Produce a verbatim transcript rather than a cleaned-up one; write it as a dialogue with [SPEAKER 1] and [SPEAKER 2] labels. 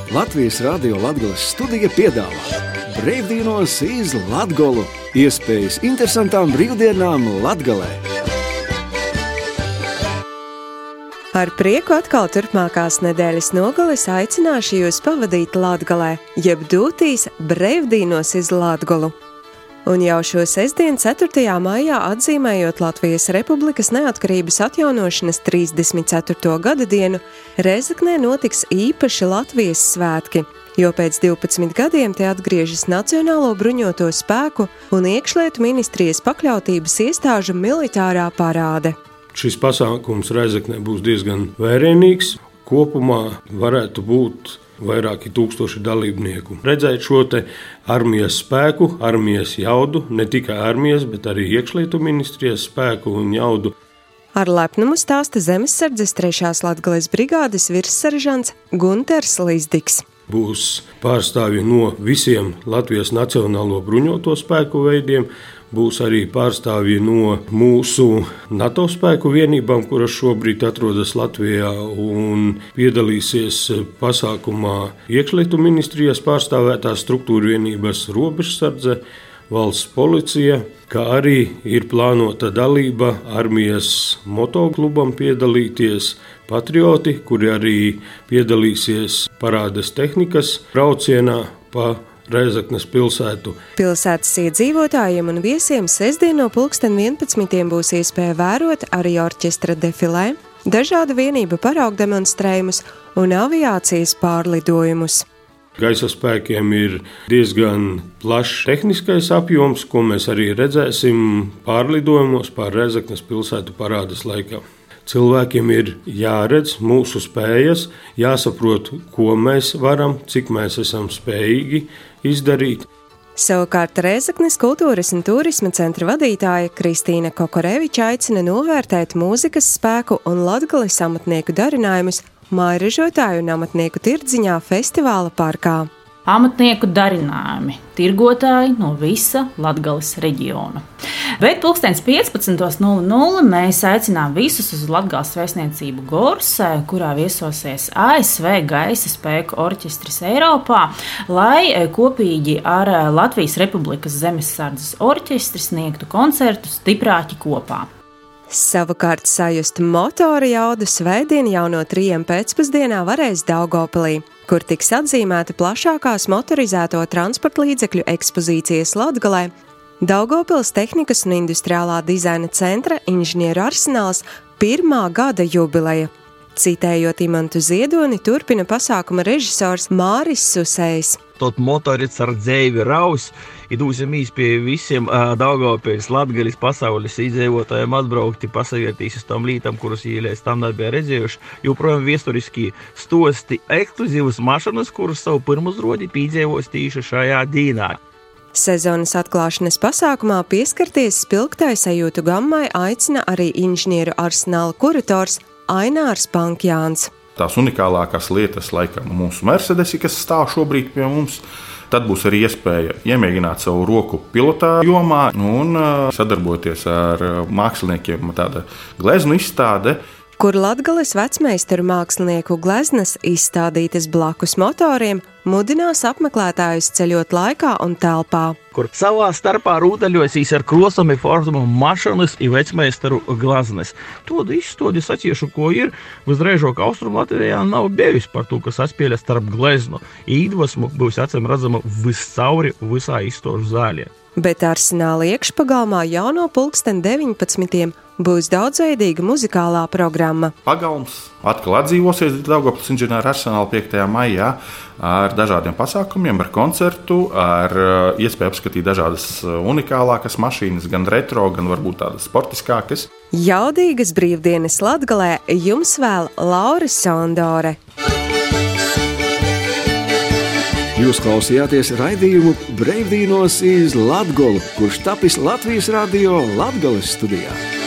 [SPEAKER 1] Latvijas Radio Latgales studija piedāvā Brīvdienos iz Latgolu – iespējas interesantām brīvdienām Latgalē.
[SPEAKER 2] Ar prieku atkal turpmākās nedēļas nogalis aicināšu jūs pavadīt Latgalē, jeb dūtīs Brīvdienos iz Latgolu. Un jau šo sestdienu, ceturtajā maijā, atzīmējot Latvijas Republikas neatkarības atjaunošanas trīsdesmit ceturto gada dienu, Rēzeknē notiks īpaši Latvijas svētki, jo pēc divpadsmit gadiem te atgriežas Nacionālo bruņoto spēku un iekšlietu ministrijas pakļautības iestāžu militārā parāde.
[SPEAKER 3] Šis pasākums Rēzeknē būs diezgan vērienīgs. Kopumā varētu būt vairāki tūkstoši dalībnieku. Redzēt šo te armijas spēku, armijas jaudu, ne tikai armijas, bet arī iekšlietu ministrijas spēku un jaudu.
[SPEAKER 2] Ar lepnumu stāsta Zemesardzes trešās Latgales brigādes virsseržants Gunters Lizdiks.
[SPEAKER 3] Būs pārstāvji no visiem Latvijas Nacionālo bruņoto spēku veidiem, būs arī pārstāvji no mūsu NATO spēku vienībām, kuras šobrīd atrodas Latvijā, un piedalīsies pasākumā iekšlietu ministrijas pārstāvētās struktūra vienības robežsardze, valsts policija, kā arī ir plānota dalība armijas motoklubam piedalīties, patrioti, kuri arī piedalīsies parādes tehnikas braucienā pa Rēzeknes pilsētu.
[SPEAKER 2] Pilsētas iedzīvotājiem un viesiem sestdien no pulksten vienpadsmitiem būs iespēja vērot arī orķestra defilē, dažādu vienību paraugdemonstrējumus un aviācijas pārlidojumus.
[SPEAKER 3] Gaisa spēkiem ir diezgan plašs tehniskais apjoms, ko mēs arī redzēsim pārlidojumos pār Rēzeknes pilsētu parādes laikā. Cilvēkiem ir jāredz mūsu spējas, jāsaprot, ko mēs varam, cik mēs esam spējīgi izdarīt.
[SPEAKER 2] Savukārt Rēzeknes kultūras un turisma centra vadītāja Kristīna Kokoreviča aicina novērtēt mūzikas spēku un Latgales amatnieku darinājumus mājražotāju un amatnieku tirdziņā festivāla parkā.
[SPEAKER 4] Amatnieku darinājumi, tirgotāji no visa Latgales reģiona. Bet pulkstens piecpadsmit nulle nulle mēs aicinām visus uz Latgales vēstniecību Gorsē, kurā viesosies A S V gaisa spēku orķestris Eiropā, lai kopīgi ar Latvijas Republikas Zemesardzes orķestri sniegtu koncertu Stiprāķi kopā.
[SPEAKER 2] Savukārt sajust motora jaudu svētdien jau no trījiem pēcpusdienā varēs Daugavpilī, kur tiks atzīmēta plašākās motorizēto transporta līdzekļu ekspozīcijas Latgalē, Daugavpils tehnikas un industriālā dizaina centra inženieru arsenāls pirmā gada jubileja. Citējot Imantu Ziedoni, turpina pasākuma režisors Māris Susējs.
[SPEAKER 5] Tot motoris ar dzēvi raus, idūsimies pie visiem uh, Daugavpils Latgalis pasaules izdzīvotājiem atbraukti, pasavieties uz tām lītām, kuras īlēs tam nebija redzējuši, joprojām viesturiski stosti ekskluzīvas mašinas, kuras savu pirmuzrodi pīdzēvos tīši šajā dīnā.
[SPEAKER 2] Sezonas atklāšanas pasākumā pieskarties spilgtai sajūtu gammai aicina arī inženieru arsenāla kurators Ainārs Pankjāns.
[SPEAKER 6] Tās unikālākās lietas, laikam, mūsu Mercedesi, kas stāv šobrīd pie mums, tad būs arī iespēja iemēģināt savu roku pilotā jomā un sadarboties ar māksliniekiem tāda gleznu izstāde,
[SPEAKER 2] kur Latgales vecmeistaru mākslinieku gleznas izstādītas blakus motoriem mudinās apmeklētājus ceļot laikā un telpā.
[SPEAKER 5] Kur savā starpā rūdaļosīs ar krosami forzumu mašinas un vecmeistaru gleznas. Tādu izstādi saciešu, ko ir, visdrīzāk Austrum Latvijā nav bijis par to, kas atspēlē starp gleznu. Iedvesmu būs acīm redzama viscauri visā izstāžu zālē.
[SPEAKER 2] Bet arsenāla iekšpagalmā jau no pulksten deviņpadsmitiem būs daudzveidīga muzikālā programma.
[SPEAKER 6] Pagalms atkal atdzīvosies Daugavpils inženieru arsenāla piektajā maijā ar dažādiem pasākumiem, ar koncertu, ar iespēju apskatīt dažādas unikālākas mašīnas, gan retro, gan varbūt tādas sportiskākas.
[SPEAKER 2] Jaudīgas brīvdienas Latgalē jums vēl Laura Sondore.
[SPEAKER 1] Jūs klausījāties raidījumu Brīvdienos iz Latgolu, kurš tapis Latvijas Radio Latgales studijā.